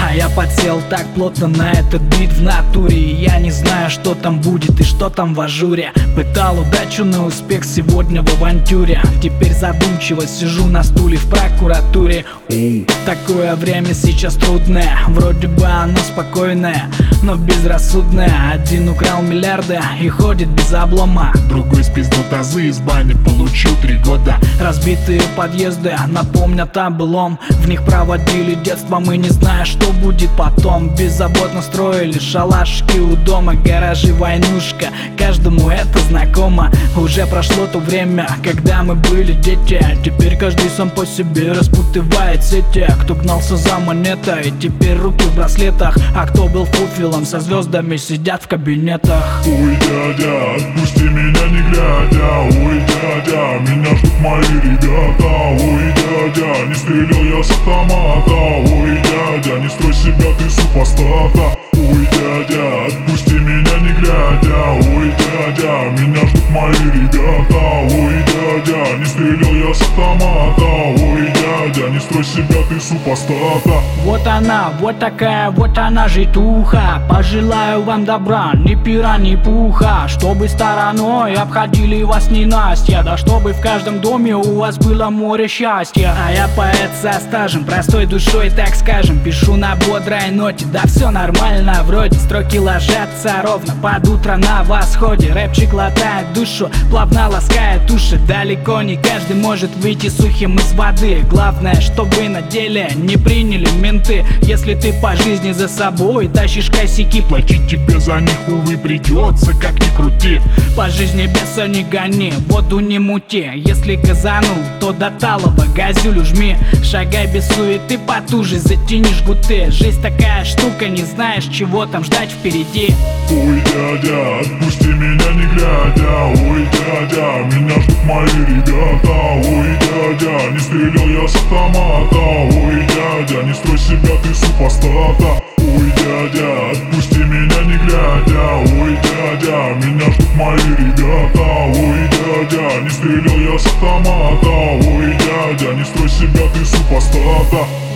А я подсел так плотно на этот бит в натуре, и я не знаю, что там будет и что там в ажуре. Пытал удачу на успех сегодня в авантюре. Теперь задумчиво сижу на стуле в прокуратуре. Такое время сейчас трудное, вроде бы оно спокойное, но безрассудное. Один украл миллиарды и ходит без облома, другой спиздил тазы из бани, получил 3 года. Разбитые подъезды напомнят о былом. В них проводили детство, мы не зная, что будет потом. Беззаботно строили шалашики у дома, гаражи, войнушка, каждому это знакомо. Уже прошло то время, когда мы были дети. Теперь каждый сам по себе распутывает сети. Кто гнался за монетой, теперь руки в браслетах. А кто был фуфелом, со звездами сидят в кабинетах. Ой, дядя, отпусти меня не глядя. Ой, дядя, меня ждут мои ребята. Ой, дядя, не стрелял я с автомата. Ой, дядя, не строй себя ты супостата. Ой, дядя, отпусти меня не глядя. Ой, дядя, меня ждут мои ребята. Ой, дядя, не стрелял я с автомата. Ой, дядя, не строй себя ты супостата. Вот она, вот такая, вот она житуха. Пожелаю вам добра, ни пера, ни пуха. Чтобы стороной обходили вас ненастья. Да чтобы в каждом доме у вас было море счастья. А я поэт со стажем, простой душой, так скажем. Пишу на бодрой ноте, да все нормально вроде. Строки ложатся ровно под утро на восходе. Рэпчик латает душу, плавно ласкает уши. Далеко не каждый может выйти сухим из воды. Главное, чтобы на деле не приняли менты. Если ты по жизни за собой тащишь косяки, платить тебе за них, увы, придется, как ни крути. По жизни беса не гони, воду не мути. Если газанул, то до талого газюлю жми. Шагай без суеты, потуже затяни жгуты. Жизнь такая штука, не знаешь, чего там ждать впереди. Ой, дядя, отпусти меня не глядя. Ой, дядя, меня ждут мои ребята. Ой, дядя, не стрелял я с автомата. Ой, дядя, не строй себя ты супостата. Ой, дядя, отпусти меня не глядя. Ой, дядя, меня ждут мои ребята. Ой, дядя, не стрелял я с автомата. Ой, дядя, не строй себя ты супостата.